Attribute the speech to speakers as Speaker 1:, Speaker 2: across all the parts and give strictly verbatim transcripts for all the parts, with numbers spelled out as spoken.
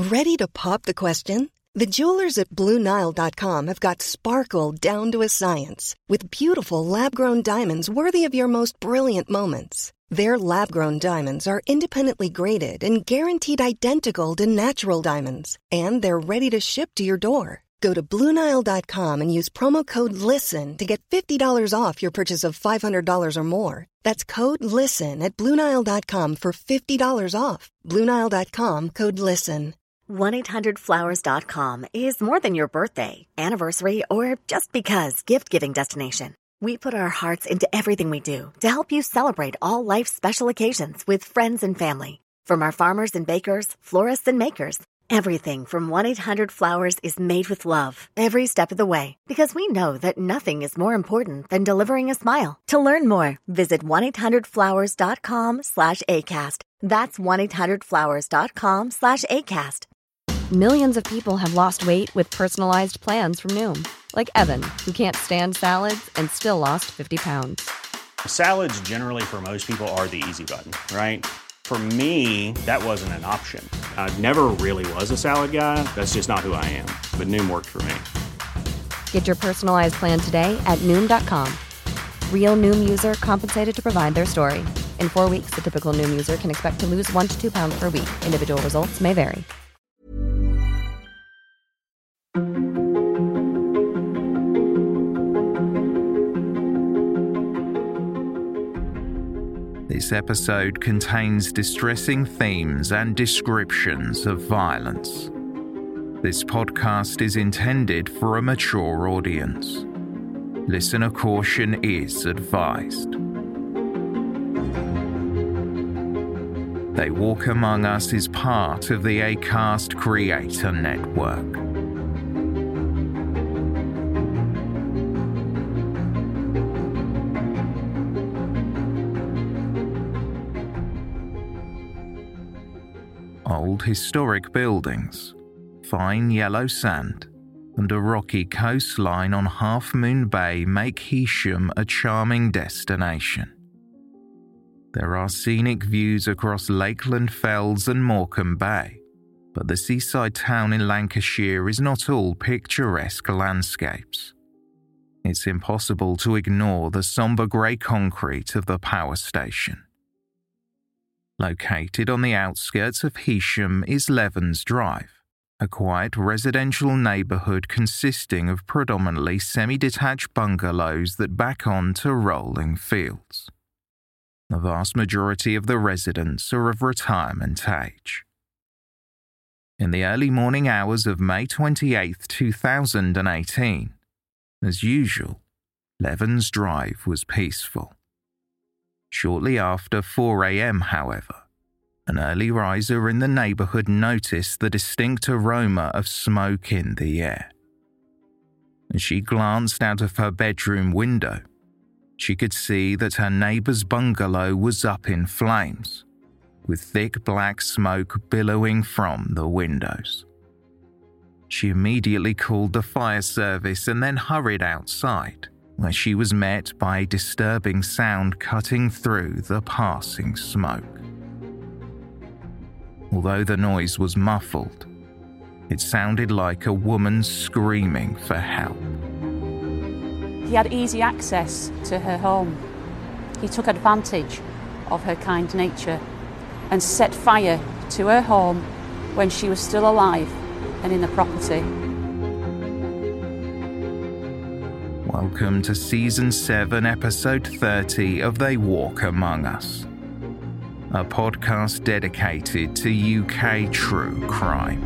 Speaker 1: Ready to pop the question? The jewelers at Blue Nile dot com have got sparkle down to a science with beautiful lab-grown diamonds worthy of your most brilliant moments. Their lab-grown diamonds are independently graded and guaranteed identical to natural diamonds, and they're ready to ship to your door. Go to Blue Nile dot com and use promo code LISTEN to get fifty dollars off your purchase of five hundred dollars or more. That's code LISTEN at Blue Nile dot com for fifty dollars off. Blue Nile dot com, code LISTEN.
Speaker 2: one eight hundred flowers dot com is more than your birthday, anniversary, or just because gift-giving destination. We put our hearts into everything we do to help you celebrate all life's special occasions with friends and family. From our farmers and bakers, florists and makers, everything from one eight hundred flowers is made with love every step of the way, because we know that nothing is more important than delivering a smile. To learn more, visit one eight hundred flowers dot com slash ACAST. That's one eight hundred flowers dot com slash ACAST.
Speaker 3: Millions of people have lost weight with personalized plans from Noom. Like Evan, who can't stand salads and still lost fifty pounds.
Speaker 4: Salads generally for most people are the easy button, right? For me, that wasn't an option. I never really was a salad guy. That's just not who I am. But Noom worked for me.
Speaker 3: Get your personalized plan today at Noom dot com. Real Noom user compensated to provide their story. In four weeks, the typical Noom user can expect to lose one to two pounds per week. Individual results may vary.
Speaker 5: This episode contains distressing themes and descriptions of violence. This podcast is intended for a mature audience. Listener caution is advised. They Walk Among Us is part of the Acast Creator Network. Old historic buildings, fine yellow sand, and a rocky coastline on Half Moon Bay make Heysham a charming destination. There are scenic views across Lakeland Fells and Morecambe Bay, but the seaside town in Lancashire is not all picturesque landscapes. It's impossible to ignore the sombre grey concrete of the power station. Located on the outskirts of Heysham is Levens Drive, a quiet residential neighbourhood consisting of predominantly semi-detached bungalows that back on to rolling fields. The vast majority of the residents are of retirement age. In the early morning hours of May twenty-eighth, two thousand eighteen, as usual, Levens Drive was peaceful. Shortly after four a.m., however, an early riser in the neighbourhood noticed the distinct aroma of smoke in the air. As she glanced out of her bedroom window, she could see that her neighbour's bungalow was up in flames, with thick black smoke billowing from the windows. She immediately called the fire service and then hurried outside, where she was met by a disturbing sound cutting through the passing smoke. Although the noise was muffled, it sounded like a woman screaming for help.
Speaker 6: He had easy access to her home. He took advantage of her kind nature and set fire to her home when she was still alive and in the property.
Speaker 5: Welcome to Season seven, Episode thirty of They Walk Among Us, a podcast dedicated to U K true crime.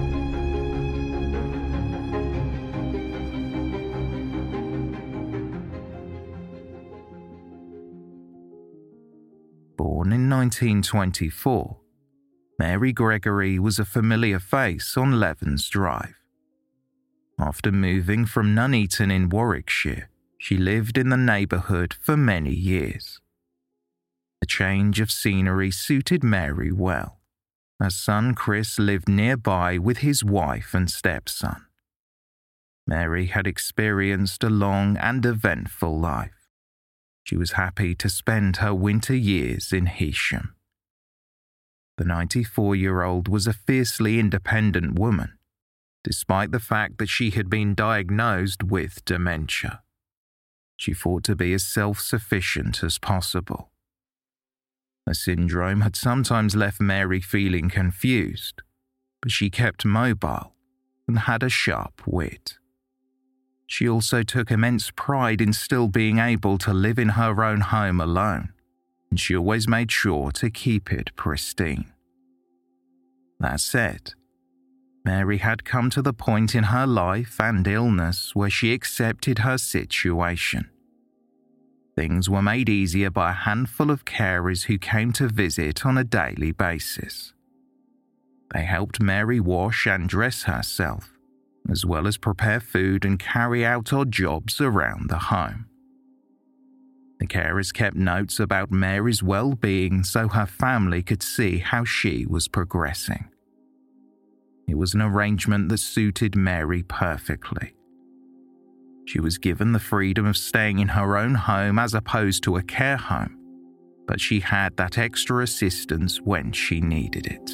Speaker 5: Born in nineteen twenty-four, Mary Gregory was a familiar face on Levens Drive. After moving from Nuneaton in Warwickshire, she lived in the neighbourhood for many years. The change of scenery suited Mary well. Her son Chris lived nearby with his wife and stepson. Mary had experienced a long and eventful life. She was happy to spend her winter years in Heysham. The ninety-four-year-old was a fiercely independent woman, despite the fact that she had been diagnosed with dementia. She fought to be as self-sufficient as possible. The syndrome had sometimes left Mary feeling confused, but she kept mobile and had a sharp wit. She also took immense pride in still being able to live in her own home alone, and she always made sure to keep it pristine. That said, Mary had come to the point in her life and illness where she accepted her situation. Things were made easier by a handful of carers who came to visit on a daily basis. They helped Mary wash and dress herself, as well as prepare food and carry out odd jobs around the home. The carers kept notes about Mary's well-being so her family could see how she was progressing. It was an arrangement that suited Mary perfectly. She was given the freedom of staying in her own home as opposed to a care home, but she had that extra assistance when she needed it.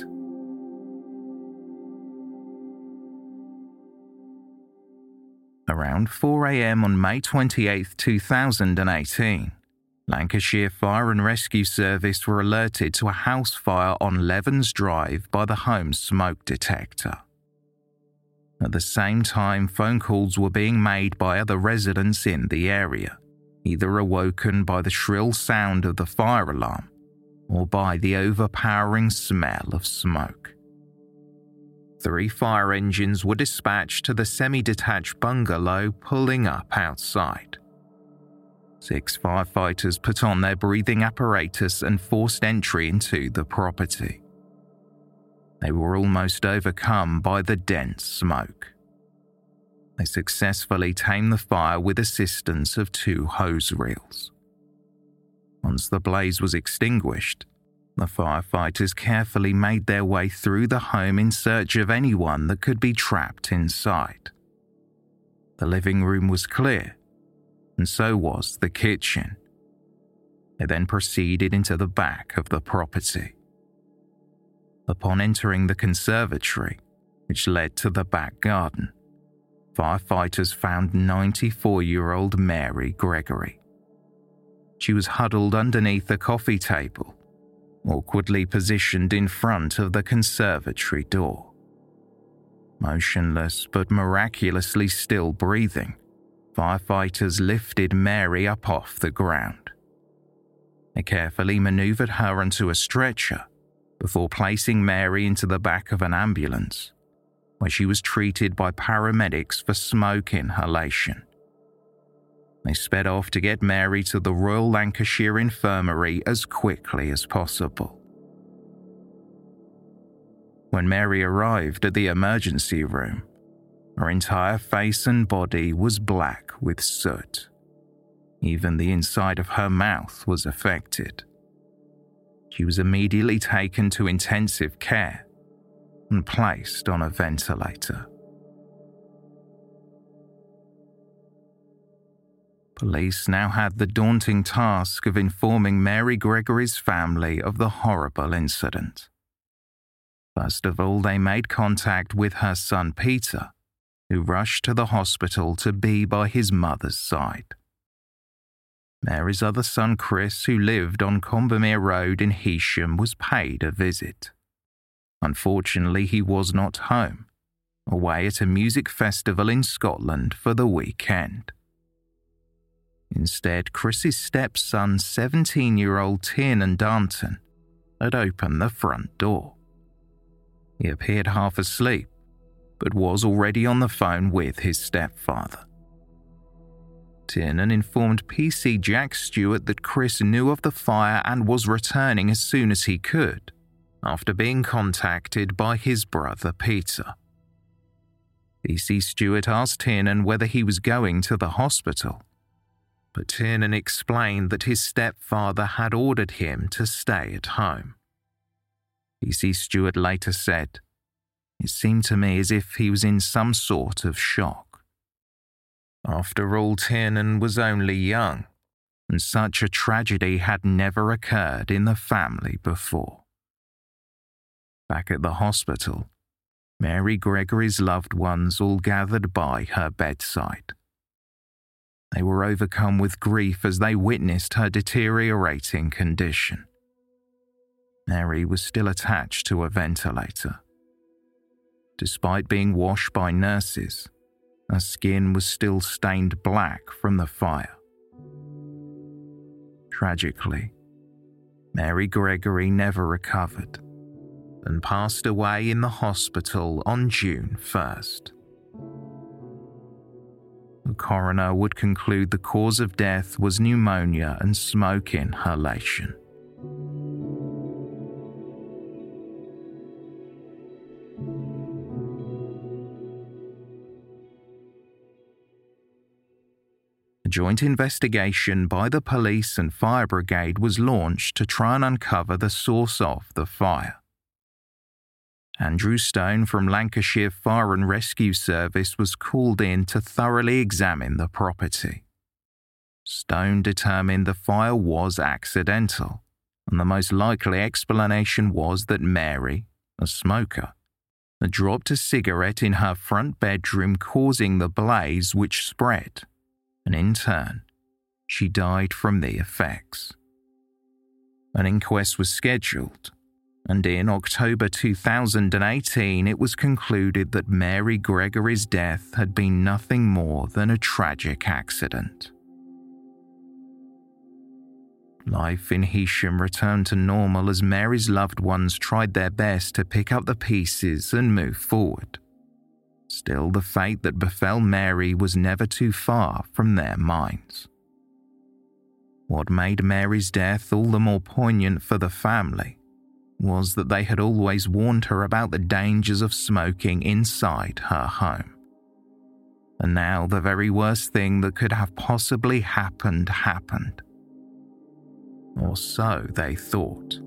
Speaker 5: Around four a.m. on May twenty-eighth, two thousand eighteen, Lancashire Fire and Rescue Service were alerted to a house fire on Levens Drive by the home's smoke detector. At the same time, phone calls were being made by other residents in the area, either awoken by the shrill sound of the fire alarm or by the overpowering smell of smoke. Three fire engines were dispatched to the semi-detached bungalow, pulling up outside. Six firefighters put on their breathing apparatus and forced entry into the property. They were almost overcome by the dense smoke. They successfully tamed the fire with assistance of two hose reels. Once the blaze was extinguished, the firefighters carefully made their way through the home in search of anyone that could be trapped inside. The living room was clear, and so was the kitchen. They then proceeded into the back of the property. Upon entering the conservatory, which led to the back garden, firefighters found ninety-four-year-old Mary Gregory. She was huddled underneath a coffee table, awkwardly positioned in front of the conservatory door. Motionless but miraculously still breathing, firefighters lifted Mary up off the ground. They carefully maneuvered her onto a stretcher before placing Mary into the back of an ambulance, where she was treated by paramedics for smoke inhalation. They sped off to get Mary to the Royal Lancashire Infirmary as quickly as possible. When Mary arrived at the emergency room, her entire face and body was black with soot. Even the inside of her mouth was affected. She was immediately taken to intensive care and placed on a ventilator. Police now had the daunting task of informing Mary Gregory's family of the horrible incident. First of all, they made contact with her son Peter, who rushed to the hospital to be by his mother's side. Mary's other son Chris, who lived on Combermere Road in Heysham, was paid a visit. Unfortunately, he was not home, away at a music festival in Scotland for the weekend. Instead, Chris's stepson, seventeen-year-old Tiernan Darnton, had opened the front door. He appeared half asleep, but was already on the phone with his stepfather. Tiernan informed P C Jack Stewart that Chris knew of the fire and was returning as soon as he could, after being contacted by his brother Peter. P C Stewart asked Tiernan whether he was going to the hospital, but Tiernan explained that his stepfather had ordered him to stay at home. P C Stewart later said, "It seemed to me as if he was in some sort of shock." After all, Tiernan was only young, and such a tragedy had never occurred in the family before. Back at the hospital, Mary Gregory's loved ones all gathered by her bedside. They were overcome with grief as they witnessed her deteriorating condition. Mary was still attached to a ventilator. Despite being washed by nurses, her skin was still stained black from the fire. Tragically, Mary Gregory never recovered and passed away in the hospital on June first. The coroner would conclude the cause of death was pneumonia and smoke inhalation. A joint investigation by the police and fire brigade was launched to try and uncover the source of the fire. Andrew Stone from Lancashire Fire and Rescue Service was called in to thoroughly examine the property. Stone determined the fire was accidental, and the most likely explanation was that Mary, a smoker, had dropped a cigarette in her front bedroom, causing the blaze which spread, and in turn, she died from the effects. An inquest was scheduled, and in October two thousand eighteen it was concluded that Mary Gregory's death had been nothing more than a tragic accident. Life in Heysham returned to normal as Mary's loved ones tried their best to pick up the pieces and move forward. Still, the fate that befell Mary was never too far from their minds. What made Mary's death all the more poignant for the family was that they had always warned her about the dangers of smoking inside her home. And now the very worst thing that could have possibly happened happened. Or so they thought.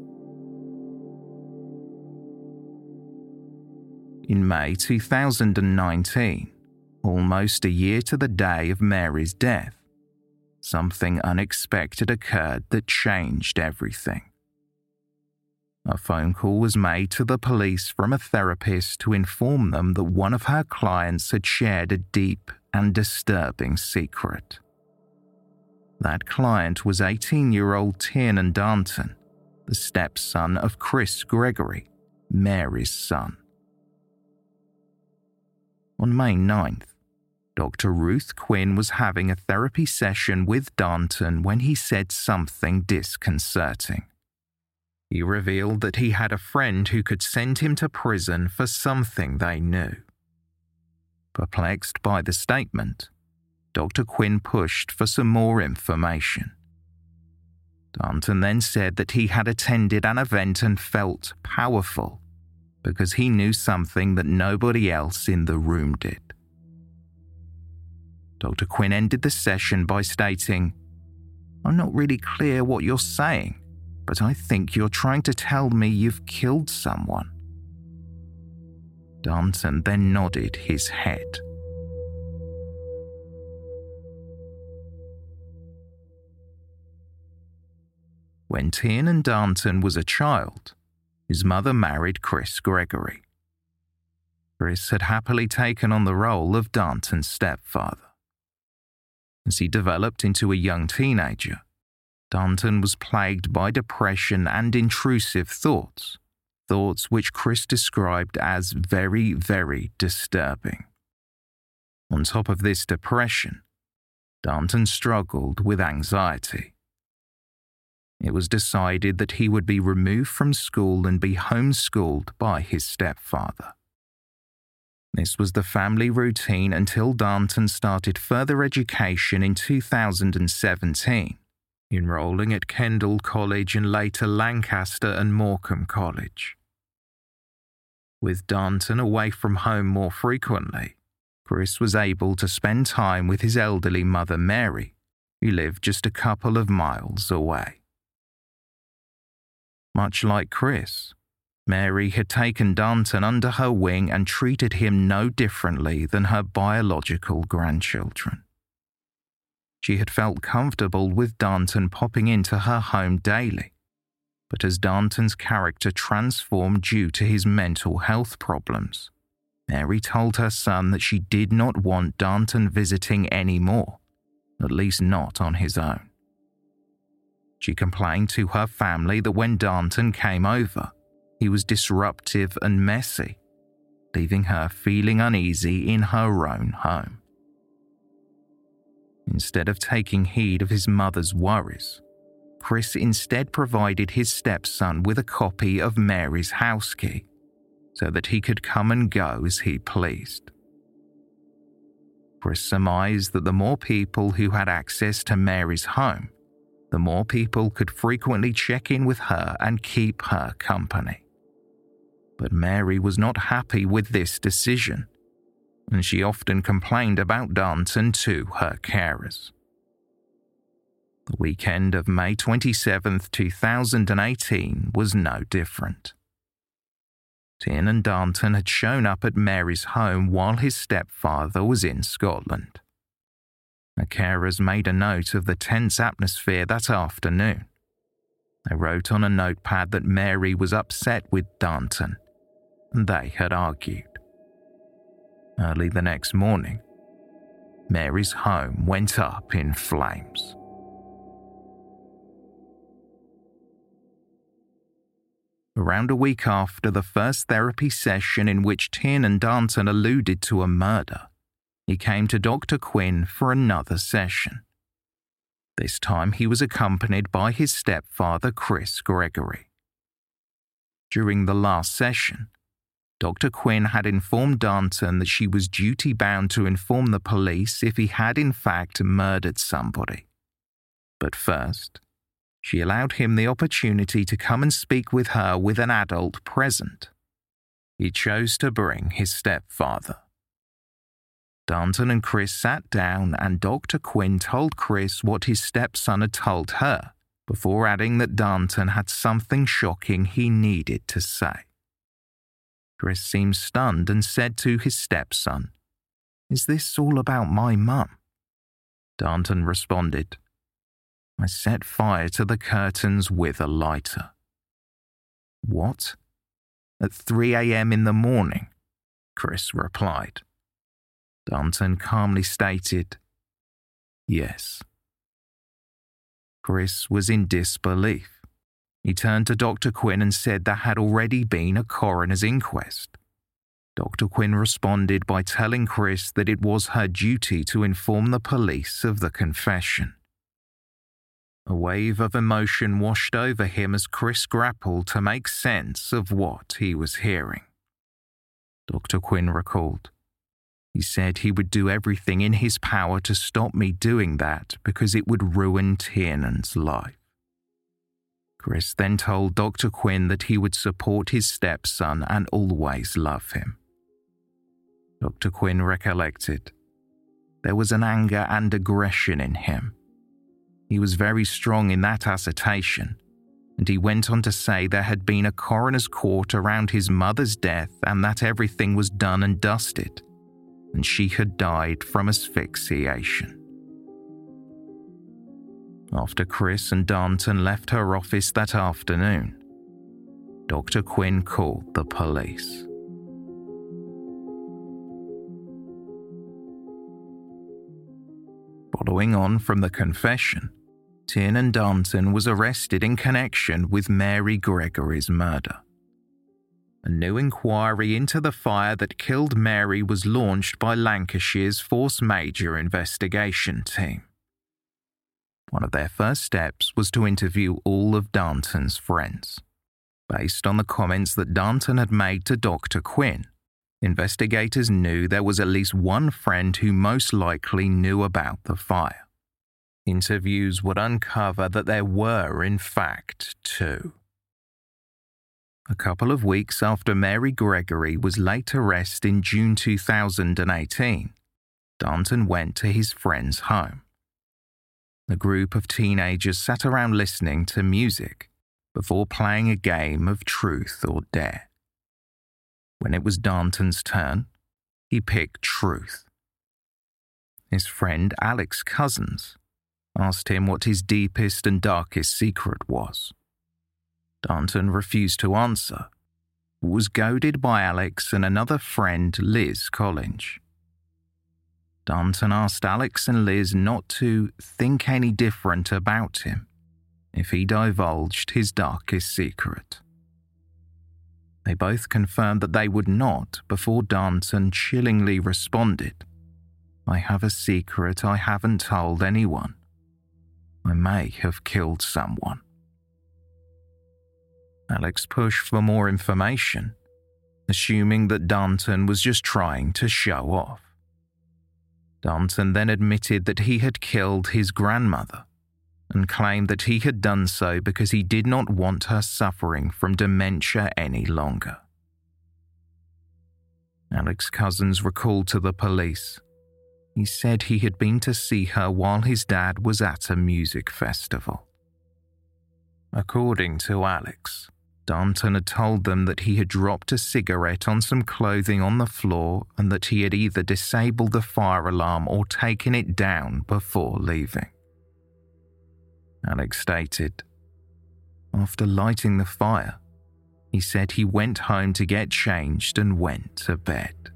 Speaker 5: In May two thousand nineteen, almost a year to the day of Mary's death, something unexpected occurred that changed everything. A phone call was made to the police from a therapist to inform them that one of her clients had shared a deep and disturbing secret. That client was eighteen-year-old Tiernan Darnton, the stepson of Chris Gregory, Mary's son. On May ninth, Doctor Ruth Quinn was having a therapy session with Darnton when he said something disconcerting. He revealed that he had a friend who could send him to prison for something they knew. Perplexed by the statement, Doctor Quinn pushed for some more information. Darnton then said that he had attended an event and felt powerful because he knew something that nobody else in the room did. Doctor Quinn ended the session by stating, "I'm not really clear what you're saying, but I think you're trying to tell me you've killed someone." Darnton then nodded his head. When Tiernan Darnton was a child, his mother married Chris Gregory. Chris had happily taken on the role of Darnton's stepfather. As he developed into a young teenager, Darnton was plagued by depression and intrusive thoughts, thoughts which Chris described as very, very disturbing. On top of this depression, Darnton struggled with anxiety. It was decided that he would be removed from school and be homeschooled by his stepfather. This was the family routine until Darnton started further education in two thousand seventeen, enrolling at Kendall College and later Lancaster and Morecambe College. With Darnton away from home more frequently, Chris was able to spend time with his elderly mother Mary, who lived just a couple of miles away. Much like Chris, Mary had taken Darnton under her wing and treated him no differently than her biological grandchildren. She had felt comfortable with Darnton popping into her home daily, but as Darnton's character transformed due to his mental health problems, Mary told her son that she did not want Darnton visiting anymore, at least not on his own. She complained to her family that when Darnton came over, he was disruptive and messy, leaving her feeling uneasy in her own home. Instead of taking heed of his mother's worries, Chris instead provided his stepson with a copy of Mary's house key so that he could come and go as he pleased. Chris surmised that the more people who had access to Mary's home, the more people could frequently check in with her and keep her company. But Mary was not happy with this decision, and she often complained about Darnton to her carers. The weekend of May twenty-seventh, two thousand eighteen was no different. Tiernan Darnton had shown up at Mary's home while his stepfather was in Scotland. The carers made a note of the tense atmosphere that afternoon. They wrote on a notepad that Mary was upset with Darnton, and they had argued. Early the next morning, Mary's home went up in flames. Around a week after the first therapy session in which Tiernan Darnton alluded to a murder, he came to Doctor Quinn for another session. This time he was accompanied by his stepfather, Chris Gregory. During the last session, Doctor Quinn had informed Darnton that she was duty-bound to inform the police if he had in fact murdered somebody. But first, she allowed him the opportunity to come and speak with her with an adult present. He chose to bring his stepfather. Darnton and Chris sat down and Doctor Quinn told Chris what his stepson had told her, before adding that Darnton had something shocking he needed to say. Chris seemed stunned and said to his stepson, "Is this all about my mum?" Darnton responded, "I set fire to the curtains with a lighter." "What? At three a.m. in the morning?" Chris replied. Darnton calmly stated, "Yes." Chris was in disbelief. He turned to Doctor Quinn and said there had already been a coroner's inquest. Doctor Quinn responded by telling Chris that it was her duty to inform the police of the confession. A wave of emotion washed over him as Chris grappled to make sense of what he was hearing. Doctor Quinn recalled, "He said he would do everything in his power to stop me doing that because it would ruin Tiernan's life." Chris then told Doctor Quinn that he would support his stepson and always love him. Doctor Quinn recollected, there was an anger and aggression in him. He was very strong in that assertion, and he went on to say there had been a coroner's court around his mother's death and that everything was done and dusted, and she had died from asphyxiation. After Chris and Darnton left her office that afternoon, Doctor Quinn called the police. Following on from the confession, Tiernan Darnton was arrested in connection with Mary Gregory's murder. A new inquiry into the fire that killed Mary was launched by Lancashire's Force Major investigation team. One of their first steps was to interview all of Darnton's friends. Based on the comments that Darnton had made to Doctor Quinn, investigators knew there was at least one friend who most likely knew about the fire. Interviews would uncover that there were, in fact, two. A couple of weeks after Mary Gregory was laid to rest in June two thousand eighteen, Darnton went to his friend's home. A group of teenagers sat around listening to music before playing a game of truth or dare. When it was Darnton's turn, he picked truth. His friend Alex Cousins asked him what his deepest and darkest secret was. Darnton refused to answer, but was goaded by Alex and another friend, Liz Collinge. Darnton asked Alex and Liz not to think any different about him if he divulged his darkest secret. They both confirmed that they would not before Darnton chillingly responded, "I have a secret I haven't told anyone. I may have killed someone." Alex pushed for more information, assuming that Darnton was just trying to show off. Darnton then admitted that he had killed his grandmother and claimed that he had done so because he did not want her suffering from dementia any longer. Alex's cousins recalled to the police. He said he had been to see her while his dad was at a music festival. According to Alex, Darnton had told them that he had dropped a cigarette on some clothing on the floor and that he had either disabled the fire alarm or taken it down before leaving. Alex stated, "After lighting the fire, he said he went home to get changed and went to bed."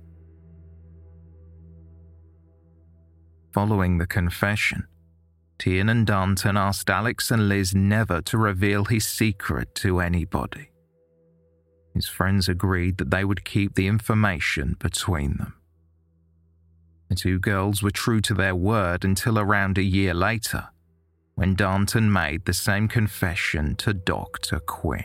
Speaker 5: Following the confession, Tiernan Darnton asked Alex and Liz never to reveal his secret to anybody. His friends agreed that they would keep the information between them. The two girls were true to their word until around a year later, when Darnton made the same confession to Doctor Quinn.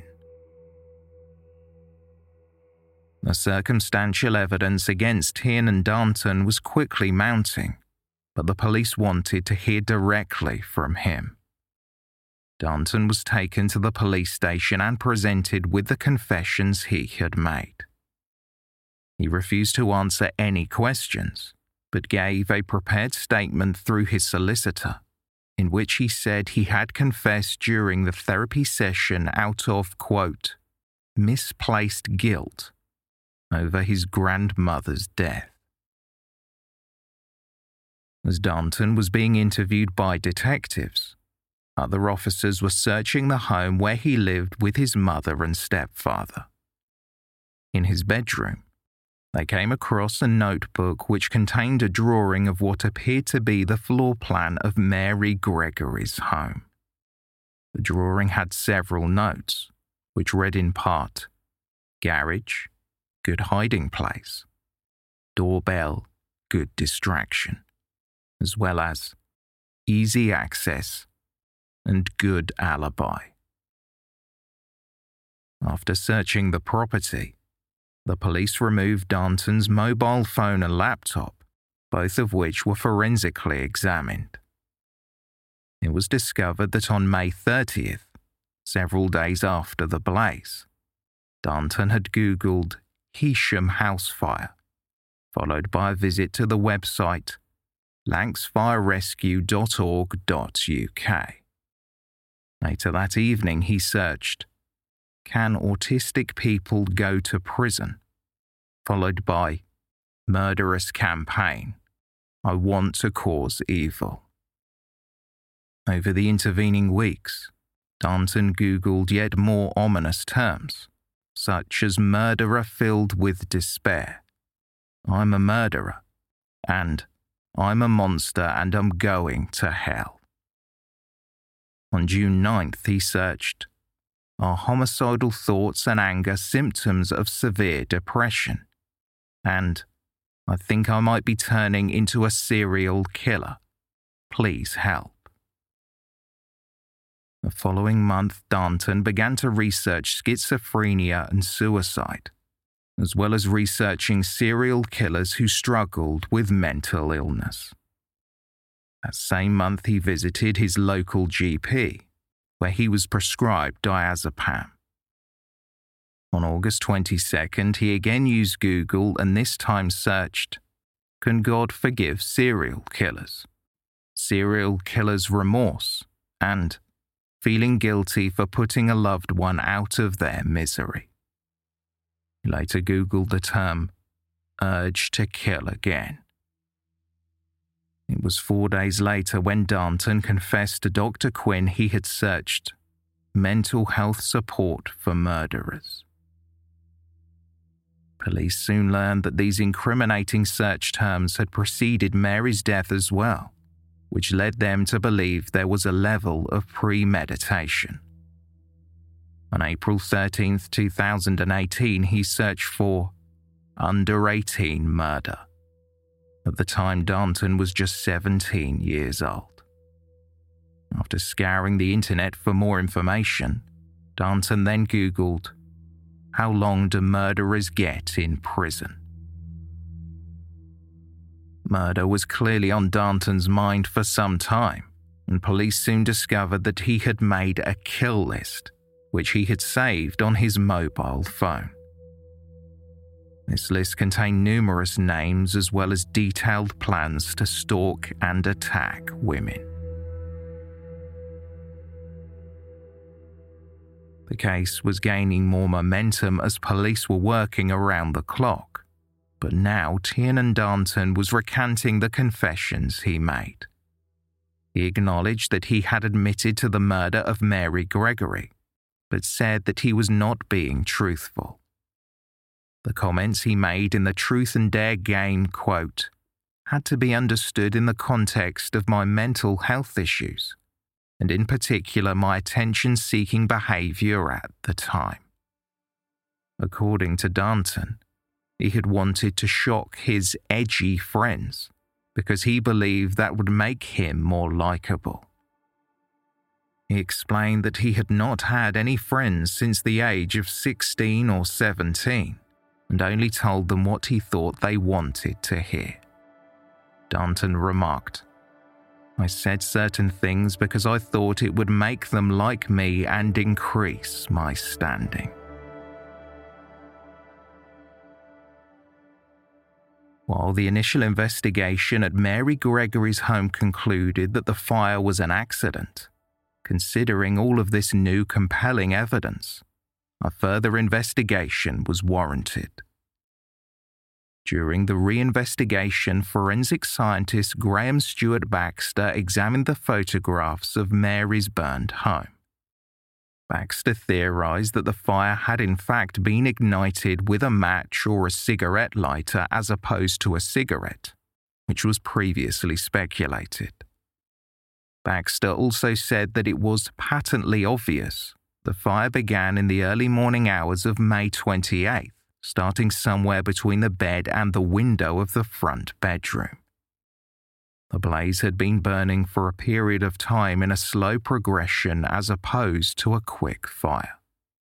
Speaker 5: The circumstantial evidence against Tiernan Darnton was quickly mounting, but the police wanted to hear directly from him. Darnton was taken to the police station and presented with the confessions he had made. He refused to answer any questions, but gave a prepared statement through his solicitor, in which he said he had confessed during the therapy session out of, quote, misplaced guilt over his grandmother's death. As Darnton was being interviewed by detectives, other officers were searching the home where he lived with his mother and stepfather. In his bedroom, they came across a notebook which contained a drawing of what appeared to be the floor plan of Mary Gregory's home. The drawing had several notes, which read in part, "Garage, good hiding place. Doorbell, good distraction," as well as easy access and good alibi. After searching the property, the police removed Darnton's mobile phone and laptop, both of which were forensically examined. It was discovered that on May thirtieth, several days after the blaze, Darnton had Googled Heysham House Fire, followed by a visit to the website lancs fire rescue dot org dot U K. Later that evening, he searched, "Can autistic people go to prison?" followed by "Murderous campaign. I want to cause evil." Over the intervening weeks, Darnton Googled yet more ominous terms, such as murderer filled with despair, "I'm a murderer," and "I'm a monster and I'm going to hell." On June ninth, he searched, "Are homicidal thoughts and anger symptoms of severe depression?" And "I think I might be turning into a serial killer. Please help." The following month, Darnton began to research schizophrenia and suicide, as well as researching serial killers who struggled with mental illness. That same month, he visited his local G P, where he was prescribed diazepam. On August twenty-second, he again used Google and this time searched, "Can God forgive serial killers? Serial killers' remorse," and "feeling guilty for putting a loved one out of their misery." He later Googled the term "urge to kill again." It was four days later when Darnton confessed to Doctor Quinn he had searched mental health support for murderers. Police soon learned that these incriminating search terms had preceded Mary's death as well, which led them to believe there was a level of premeditation. On April thirteenth, two thousand eighteen, he searched for under eighteen murder. At the time, Darnton was just seventeen years old. After scouring the internet for more information, Darnton then Googled, "How long do murderers get in prison?" Murder was clearly on Darnton's mind for some time, and police soon discovered that he had made a kill list, which he had saved on his mobile phone. This list contained numerous names as well as detailed plans to stalk and attack women. The case was gaining more momentum as police were working around the clock, but now Tiernan Darnton was recanting the confessions he made. He acknowledged that he had admitted to the murder of Mary Gregory, but said that he was not being truthful. The comments he made in the Truth and Dare game, quote, had to be understood in the context of my mental health issues, and in particular my attention-seeking behaviour at the time. According to Darnton, he had wanted to shock his edgy friends because he believed that would make him more likeable. He explained that he had not had any friends since the age of sixteen or seventeen and only told them what he thought they wanted to hear. Darnton remarked, "I said certain things because I thought it would make them like me and increase my standing." While the initial investigation at Mary Gregory's home concluded that the fire was an accident, considering all of this new compelling evidence, a further investigation was warranted. During the reinvestigation, forensic scientist Graham Stewart Baxter examined the photographs of Mary's burned home. Baxter theorized that the fire had in fact been ignited with a match or a cigarette lighter as opposed to a cigarette, which was previously speculated. Baxter also said that it was patently obvious the fire began in the early morning hours of May twenty-eighth, starting somewhere between the bed and the window of the front bedroom. The blaze had been burning for a period of time in a slow progression as opposed to a quick fire.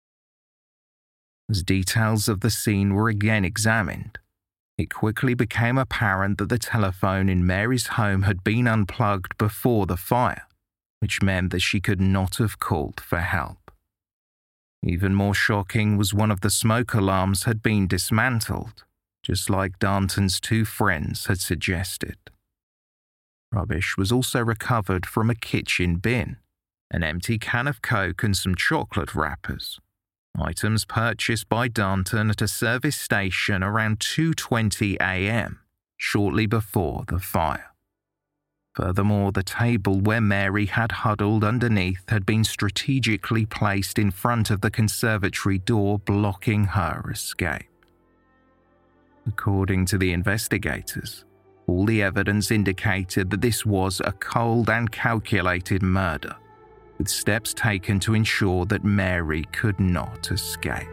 Speaker 5: As details of the scene were again examined, it quickly became apparent that the telephone in Mary's home had been unplugged before the fire, which meant that she could not have called for help. Even more shocking was one of the smoke alarms had been dismantled, just like Darnton's two friends had suggested. Rubbish was also recovered from a kitchen bin, an empty can of Coke and some chocolate wrappers, items purchased by Darnton at a service station around two twenty a.m., shortly before the fire. Furthermore, the table where Mary had huddled underneath had been strategically placed in front of the conservatory door, blocking her escape. According to the investigators, all the evidence indicated that this was a cold and calculated murder, with steps taken to ensure that Mary could not escape.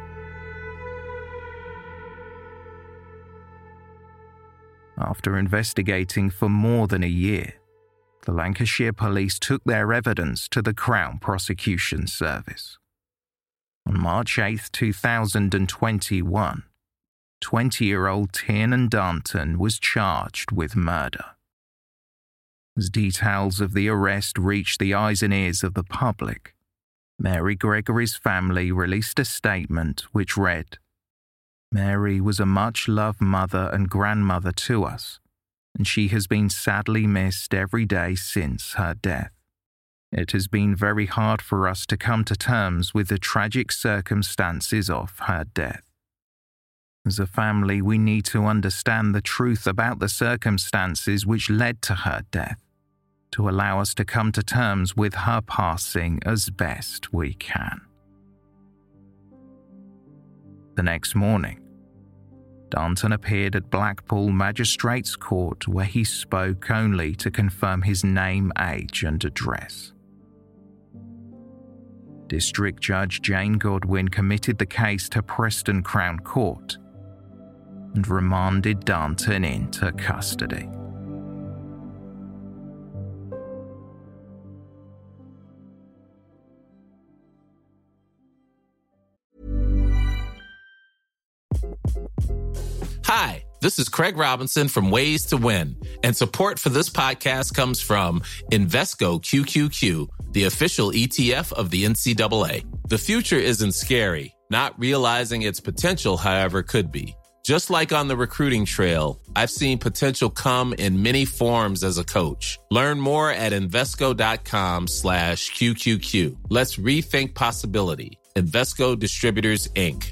Speaker 5: After investigating for more than a year, the Lancashire Police took their evidence to the Crown Prosecution Service. On March eighth, two thousand twenty-one, twenty-year-old Tiernan Darnton was charged with murder. As details of the arrest reached the eyes and ears of the public, Mary Gregory's family released a statement which read, "Mary was a much-loved mother and grandmother to us, and she has been sadly missed every day since her death. It has been very hard for us to come to terms with the tragic circumstances of her death. As a family, we need to understand the truth about the circumstances which led to her death, to allow us to come to terms with her passing as best we can. The next morning, Darnton appeared at Blackpool Magistrates Court, where he spoke only to confirm his name, age and address. District Judge Jane Godwin committed the case to Preston Crown Court and remanded Darnton into custody.
Speaker 7: Hi, this is Craig Robinson from Ways to Win, and support for this podcast comes from Invesco Q Q Q, the official E T F of the N C double A. The future isn't scary. Not realizing its potential, however, could be. Just like on the recruiting trail, I've seen potential come in many forms as a coach. Learn more at Invesco.com slash QQQ. Let's rethink possibility. Invesco Distributors, Incorporated.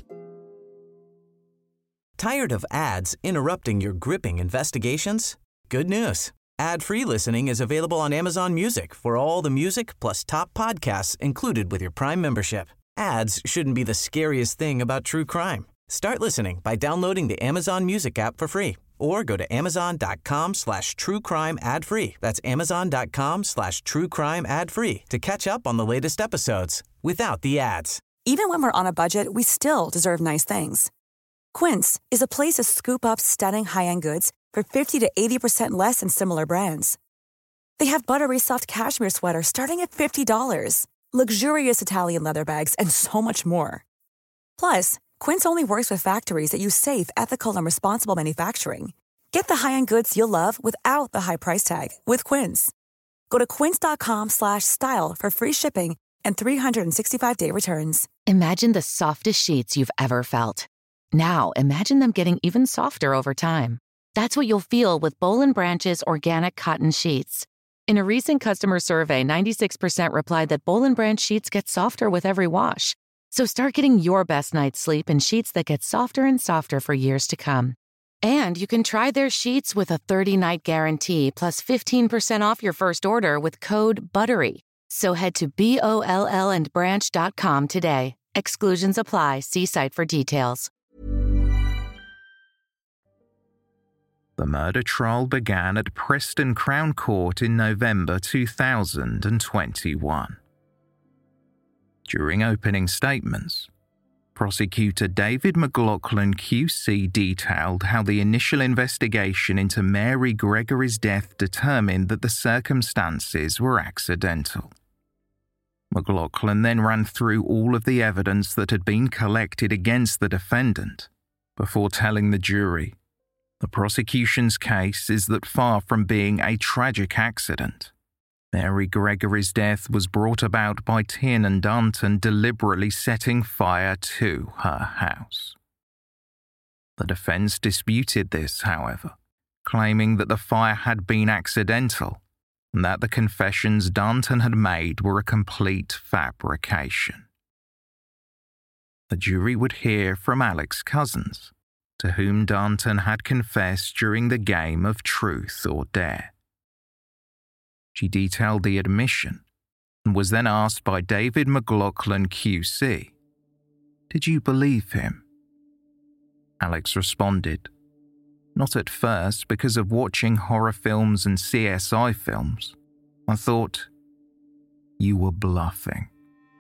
Speaker 8: Tired of ads interrupting your gripping investigations? Good news. Ad-free listening is available on Amazon Music for all the music plus top podcasts included with your Prime membership. Ads shouldn't be the scariest thing about true crime. Start listening by downloading the Amazon Music app for free or go to amazon.com slash true crime ad free. That's amazon.com slash true crime ad free to catch up on the latest episodes without the ads.
Speaker 9: Even when we're on a budget, we still deserve nice things. Quince is a place to scoop up stunning high-end goods for fifty to eighty percent less than similar brands. They have buttery soft cashmere sweaters starting at fifty dollars, luxurious Italian leather bags, and so much more. Plus, Quince only works with factories that use safe, ethical, and responsible manufacturing. Get the high-end goods you'll love without the high price tag with Quince. Go to quince.com slash style for free shipping and three sixty-five day returns.
Speaker 10: Imagine the softest sheets you've ever felt. Now, imagine them getting even softer over time. That's what you'll feel with Boll and Branch's organic cotton sheets. In a recent customer survey, ninety-six percent replied that Boll and Branch sheets get softer with every wash. So start getting your best night's sleep in sheets that get softer and softer for years to come. And you can try their sheets with a thirty-night guarantee plus fifteen percent off your first order with code BUTTERY. So head to B O L L and branch dot com today. Exclusions apply. See site for details.
Speaker 5: The murder trial began at Preston Crown Court in November two thousand twenty-one. During opening statements, Prosecutor David McLaughlin Q C detailed how the initial investigation into Mary Gregory's death determined that the circumstances were accidental. McLaughlin then ran through all of the evidence that had been collected against the defendant before telling the jury the prosecution's case is that far from being a tragic accident, Mary Gregory's death was brought about by Tiernan Darnton deliberately setting fire to her house. The defense disputed this, however, claiming that the fire had been accidental and that the confessions Darnton had made were a complete fabrication. The jury would hear from Alex Cousins, to whom Darnton had confessed during the game of Truth or Dare. She detailed the admission and was then asked by David McLaughlin Q C, "Did you believe him?" Alex responded, "Not at first, because of watching horror films and C S I films. I thought you were bluffing."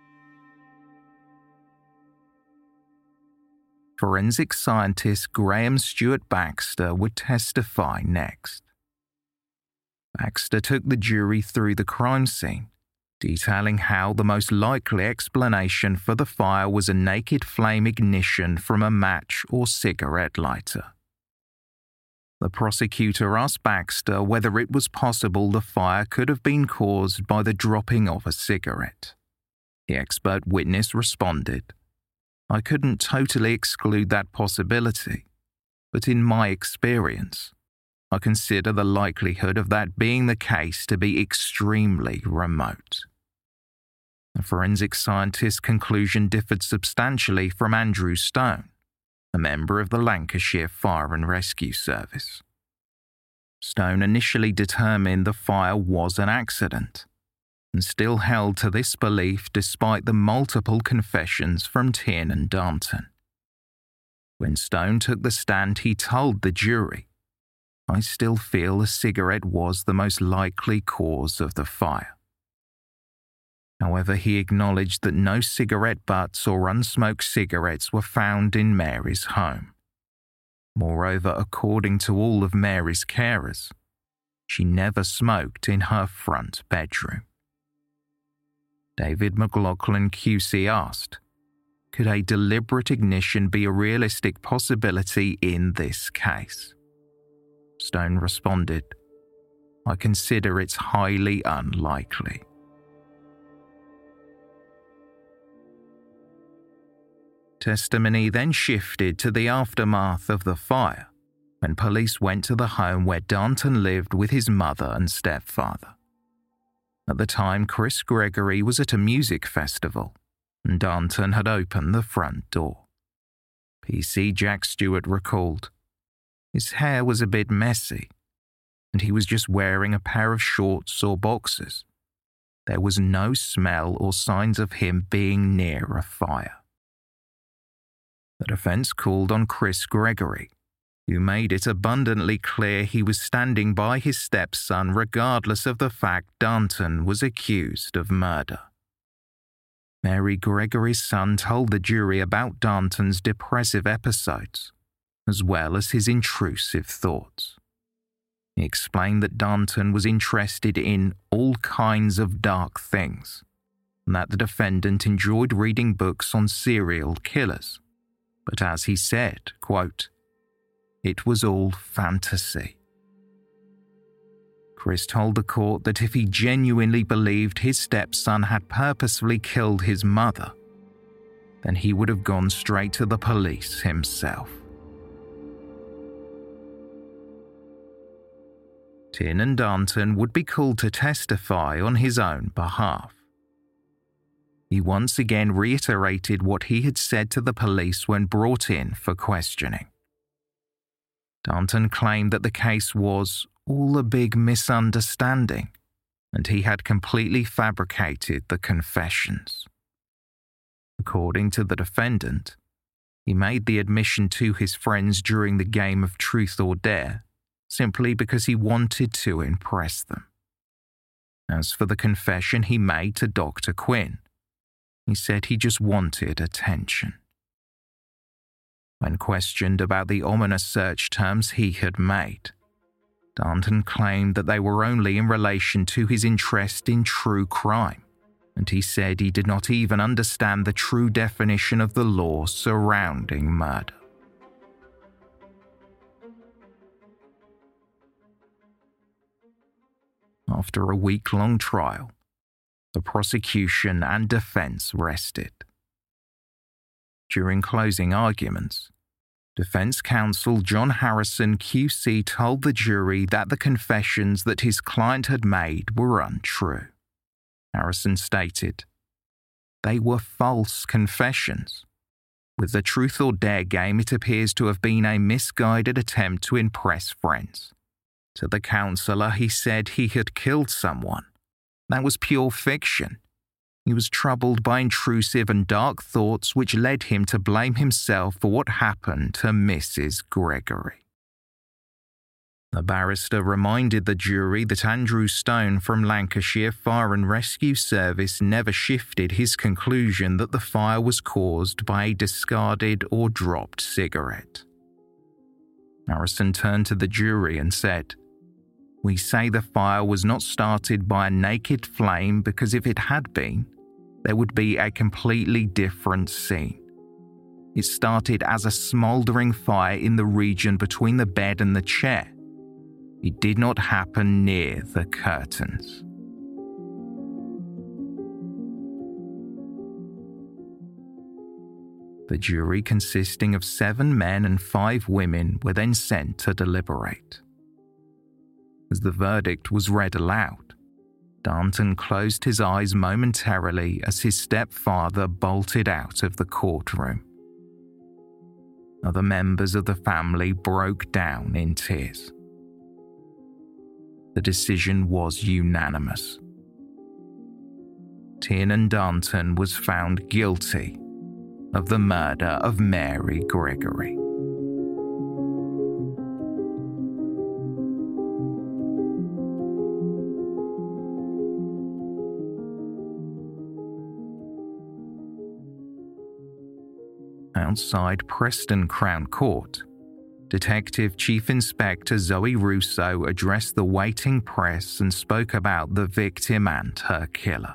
Speaker 5: Forensic scientist Graham Stewart Baxter would testify next. Baxter took the jury through the crime scene, detailing how the most likely explanation for the fire was a naked flame ignition from a match or cigarette lighter. The prosecutor asked Baxter whether it was possible the fire could have been caused by the dropping of a cigarette. The expert witness responded, "I couldn't totally exclude that possibility, but in my experience, I consider the likelihood of that being the case to be extremely remote." The forensic scientist's conclusion differed substantially from Andrew Stone, a member of the Lancashire Fire and Rescue Service. Stone initially determined the fire was an accident, and still held to this belief despite the multiple confessions from Tiernan and Darnton. When Stone took the stand, he told the jury, "I still feel a cigarette was the most likely cause of the fire." However, he acknowledged that no cigarette butts or unsmoked cigarettes were found in Mary's home. Moreover, according to all of Mary's carers, she never smoked in her front bedroom. David McLaughlin Q C asked, "Could a deliberate ignition be a realistic possibility in this case?" Stone responded, "I consider it's highly unlikely." Testimony then shifted to the aftermath of the fire, when police went to the home where Darnton lived with his mother and stepfather. At the time, Chris Gregory was at a music festival, and Darnton had opened the front door. P C Jack Stewart recalled, "His hair was a bit messy, and he was just wearing a pair of shorts or boxers. There was no smell or signs of him being near a fire." The defense called on Chris Gregory, who made it abundantly clear he was standing by his stepson regardless of the fact Darnton was accused of murder. Mary Gregory's son told the jury about Darnton's depressive episodes, as well as his intrusive thoughts. He explained that Darnton was interested in all kinds of dark things, and that the defendant enjoyed reading books on serial killers. But as he said, quote, "It was all fantasy." Chris told the court that if he genuinely believed his stepson had purposefully killed his mother, then he would have gone straight to the police himself. Tiernan Darnton would be called to testify on his own behalf. He once again reiterated what he had said to the police when brought in for questioning. Darnton claimed that the case was all a big misunderstanding, and he had completely fabricated the confessions. According to the defendant, he made the admission to his friends during the game of Truth or Dare simply because he wanted to impress them. As for the confession he made to Doctor Quinn, he said he just wanted attention. When questioned about the ominous search terms he had made, Darnton claimed that they were only in relation to his interest in true crime, and he said he did not even understand the true definition of the law surrounding murder. After a week-long trial, the prosecution and defense rested. During closing arguments, defense counsel John Harrison Q C told the jury that the confessions that his client had made were untrue. Harrison stated, "They were false confessions. With the Truth or Dare game, it appears to have been a misguided attempt to impress friends. To the counselor, he said he had killed someone. That was pure fiction. He was troubled by intrusive and dark thoughts which led him to blame himself for what happened to Missus Gregory." The barrister reminded the jury that Andrew Stone from Lancashire Fire and Rescue Service never shifted his conclusion that the fire was caused by a discarded or dropped cigarette. Harrison turned to the jury and said, "We say the fire was not started by a naked flame because if it had been, there would be a completely different scene. It started as a smouldering fire in the region between the bed and the chair. It did not happen near the curtains." The jury, consisting of seven men and five women, were then sent to deliberate. As the verdict was read aloud, Darnton closed his eyes momentarily as his stepfather bolted out of the courtroom. Other members of the family broke down in tears. The decision was unanimous. Tiernan Darnton was found guilty of the murder of Mary Gregory. Outside Preston Crown Court, Detective Chief Inspector Zoe Russo addressed the waiting press and spoke about the victim and her killer.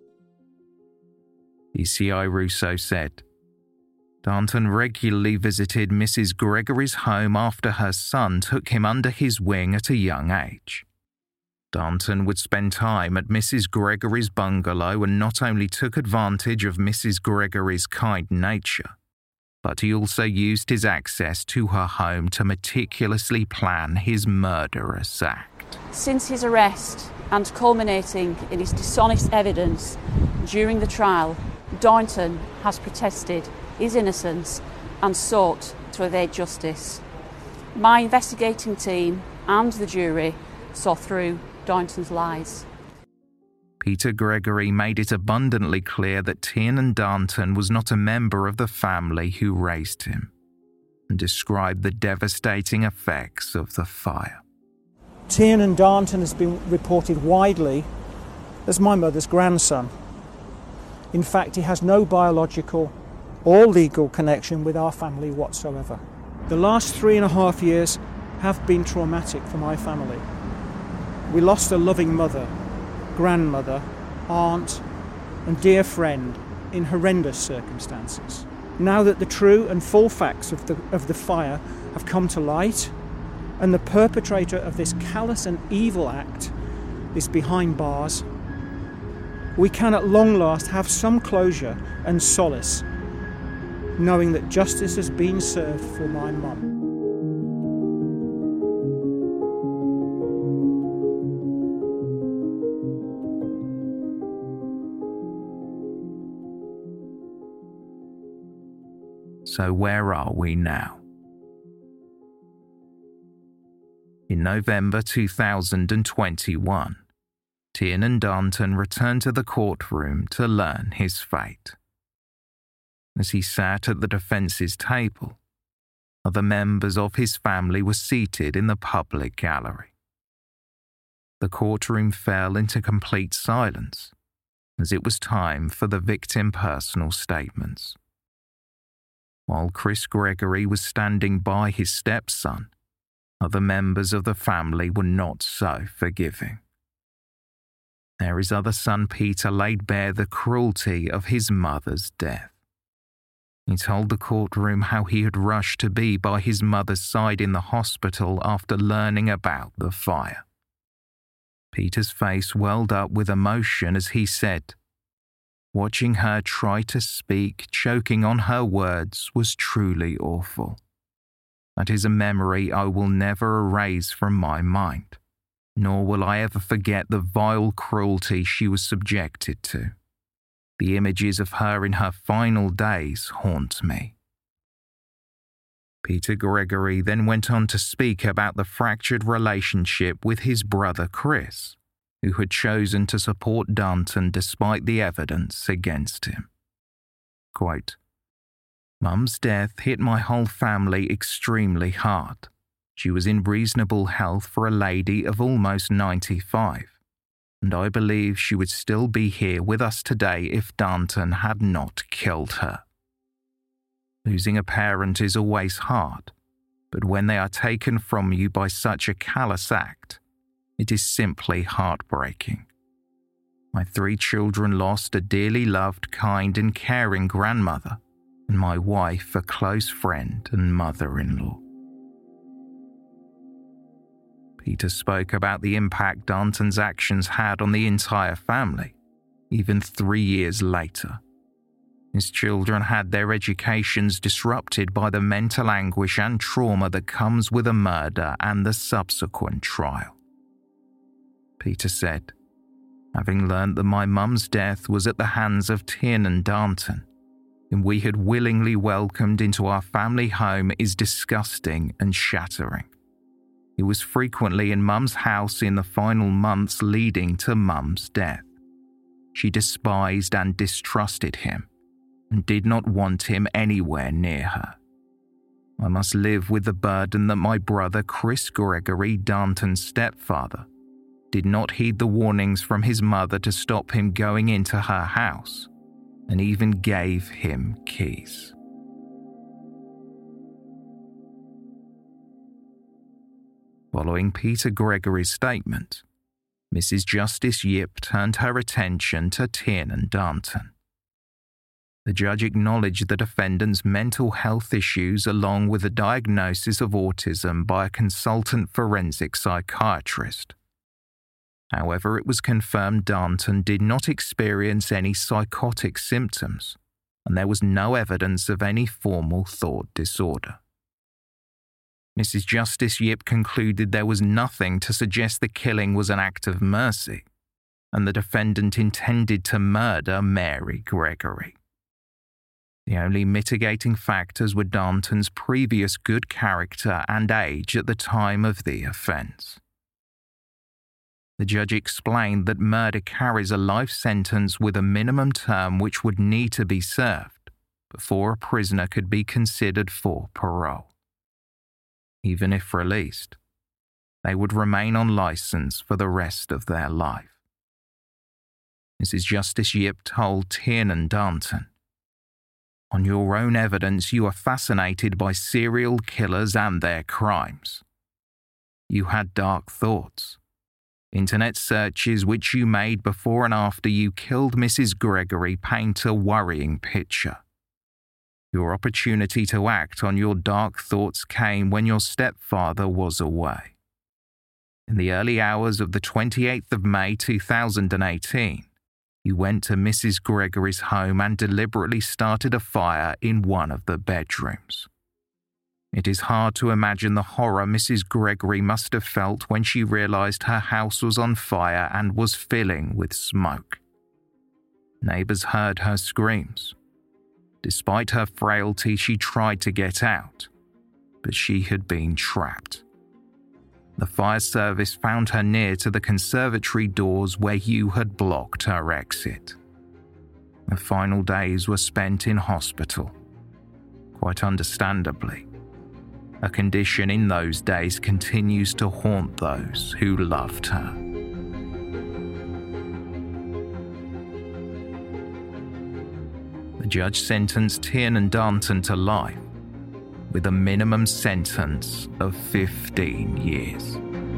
Speaker 5: D C I Russo said, Darnton regularly visited Missus Gregory's home after her son took him under his wing at a young age. Darnton would spend time at Missus Gregory's bungalow and not only took advantage of Missus Gregory's kind nature, but he also used his access to her home to meticulously plan his murderous act.
Speaker 6: Since his arrest and culminating in his dishonest evidence during the trial, Darnton has protested his innocence and sought to evade justice. My investigating team and the jury saw through Darnton's lies.
Speaker 5: Peter Gregory made it abundantly clear that Tiernan Darnton was not a member of the family who raised him, and described the devastating effects of the fire.
Speaker 11: Tiernan Darnton has been reported widely as my mother's grandson. In fact, he has no biological or legal connection with our family whatsoever. The last three and a half years have been traumatic for my family. We lost a loving mother, grandmother, aunt, and dear friend in horrendous circumstances. Now that the true and full facts of the, of the fire have come to light, and the perpetrator of this callous and evil act is behind bars, we can at long last have some closure and solace, knowing that justice has been served for my mum.
Speaker 5: So where are we now? In November two thousand twenty-one, Tiernan Darnton returned to the courtroom to learn his fate. As he sat at the defence's table, other members of his family were seated in the public gallery. The courtroom fell into complete silence as it was time for the victim's personal statements. While Chris Gregory was standing by his stepson, other members of the family were not so forgiving. There his other son Peter laid bare the cruelty of his mother's death. He told the courtroom how he had rushed to be by his mother's side in the hospital after learning about the fire. Peter's face welled up with emotion as he said, "Watching her try to speak, choking on her words, was truly awful. That is a memory I will never erase from my mind, nor will I ever forget the vile cruelty she was subjected to. The images of her in her final days haunt me." Peter Gregory then went on to speak about the fractured relationship with his brother Chris, who had chosen to support Darnton despite the evidence against him. Quote, "Mum's death hit my whole family extremely hard. She was in reasonable health for a lady of almost ninety-five, and I believe she would still be here with us today if Darnton had not killed her. Losing a parent is always hard, but when they are taken from you by such a callous act, it is simply heartbreaking. My three children lost a dearly loved, kind and caring grandmother, and my wife a close friend and mother-in-law." Peter spoke about the impact Darnton's actions had on the entire family, even three years later. His children had their educations disrupted by the mental anguish and trauma that comes with a murder and the subsequent trial. Peter said, "Having learned that my mum's death was at the hands of Tiernan Darnton, and we had willingly welcomed into our family home is disgusting and shattering. He was frequently in Mum's house in the final months leading to Mum's death. She despised and distrusted him and did not want him anywhere near her. I must live with the burden that my brother Chris Gregory, Darnton's stepfather, did not heed the warnings from his mother to stop him going into her house, and even gave him keys. Following Peter Gregory's statement, Missus Justice Yip turned her attention to Tiernan Darnton. The judge acknowledged the defendant's mental health issues along with a diagnosis of autism by a consultant forensic psychiatrist. However, it was confirmed Darnton did not experience any psychotic symptoms, and there was no evidence of any formal thought disorder. Missus Justice Yip concluded there was nothing to suggest the killing was an act of mercy, and the defendant intended to murder Mary Gregory. The only mitigating factors were Darnton's previous good character and age at the time of the offence. The judge explained that murder carries a life sentence with a minimum term which would need to be served before a prisoner could be considered for parole. Even if released, they would remain on licence for the rest of their life. Missus Justice Yip told Tiernan Darnton, "On your own evidence, you are fascinated by serial killers and their crimes. You had dark thoughts. Internet searches which you made before and after you killed Missus Gregory paint a worrying picture. Your opportunity to act on your dark thoughts came when your stepfather was away. In the early hours of the twenty-eighth of May two thousand eighteen, you went to Missus Gregory's home and deliberately started a fire in one of the bedrooms. It is hard to imagine the horror Missus Gregory must have felt when she realised her house was on fire and was filling with smoke. Neighbours heard her screams. Despite her frailty, she tried to get out, but she had been trapped. The fire service found her near to the conservatory doors where you had blocked her exit. The final days were spent in hospital, quite understandably. A condition in those days continues to haunt those who loved her. The judge sentenced Tiernan Darnton to life, with a minimum sentence of fifteen years.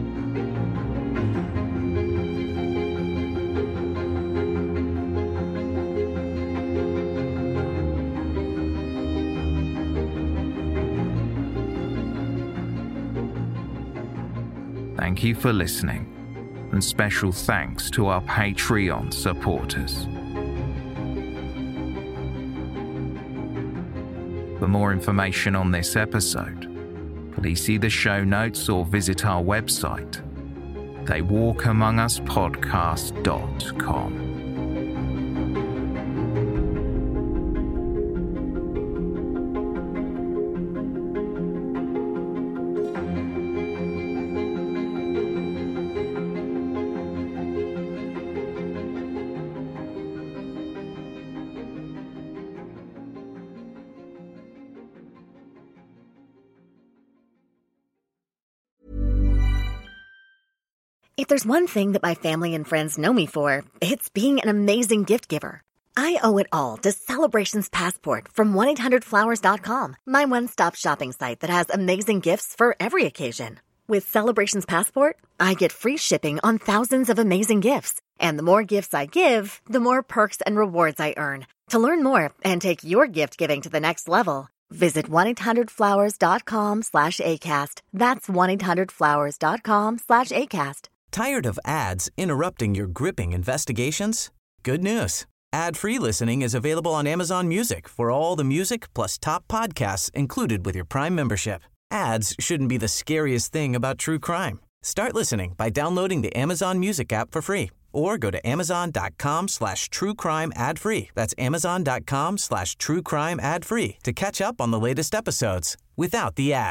Speaker 5: Thank you for listening, and special thanks to our Patreon supporters. For more information on this episode, please see the show notes or visit our website, they walk among us podcast dot com.
Speaker 2: If there's one thing that my family and friends know me for, it's being an amazing gift giver. I owe it all to Celebrations Passport from one eight hundred flowers dot com, my one-stop shopping site that has amazing gifts for every occasion. With Celebrations Passport, I get free shipping on thousands of amazing gifts. And the more gifts I give, the more perks and rewards I earn. To learn more and take your gift giving to the next level, visit one eight hundred flowers dot com slash ACAST. That's one eight hundred flowers dot com slash ACAST.
Speaker 8: Tired of ads interrupting your gripping investigations? Good news. Ad-free listening is available on Amazon Music for all the music plus top podcasts included with your Prime membership. Ads shouldn't be the scariest thing about true crime. Start listening by downloading the Amazon Music app for free or go to amazon.com slash true crime ad free. That's amazon.com slash true crime ad free to catch up on the latest episodes without the ads.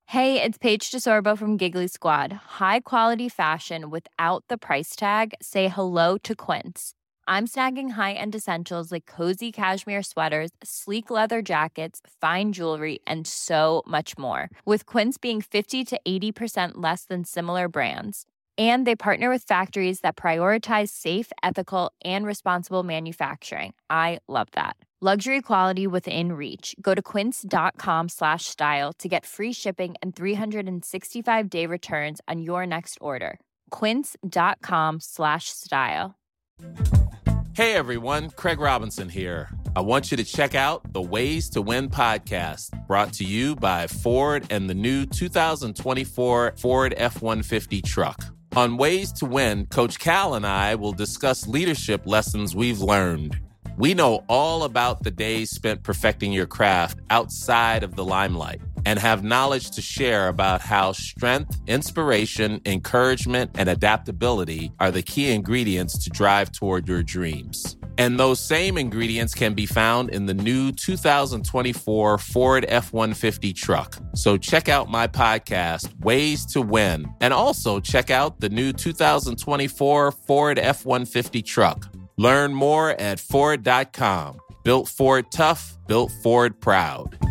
Speaker 12: Hey, it's Paige DeSorbo from Giggly Squad. High quality fashion without the price tag. Say hello to Quince. I'm snagging high-end essentials like cozy cashmere sweaters, sleek leather jackets, fine jewelry, and so much more. With Quince being fifty to eighty percent less than similar brands. And they partner with factories that prioritize safe, ethical, and responsible manufacturing. I love that. Luxury quality within reach. Go to quince.com slash style to get free shipping and three sixty-five day returns on your next order. Quince.com slash style.
Speaker 7: Hey everyone, Craig Robinson here. I want you to check out the Ways to Win podcast, brought to you by Ford and the new two thousand twenty-four Ford F one fifty truck. On Ways to Win, Coach Cal and I will discuss leadership lessons we've learned. We know all about the days spent perfecting your craft outside of the limelight and have knowledge to share about how strength, inspiration, encouragement, and adaptability are the key ingredients to drive toward your dreams. And those same ingredients can be found in the new two thousand twenty-four Ford F one fifty truck. So check out my podcast, Ways to Win, and also check out the new two thousand twenty-four Ford F one fifty truck. Learn more at Ford dot com. Built Ford tough, built Ford proud.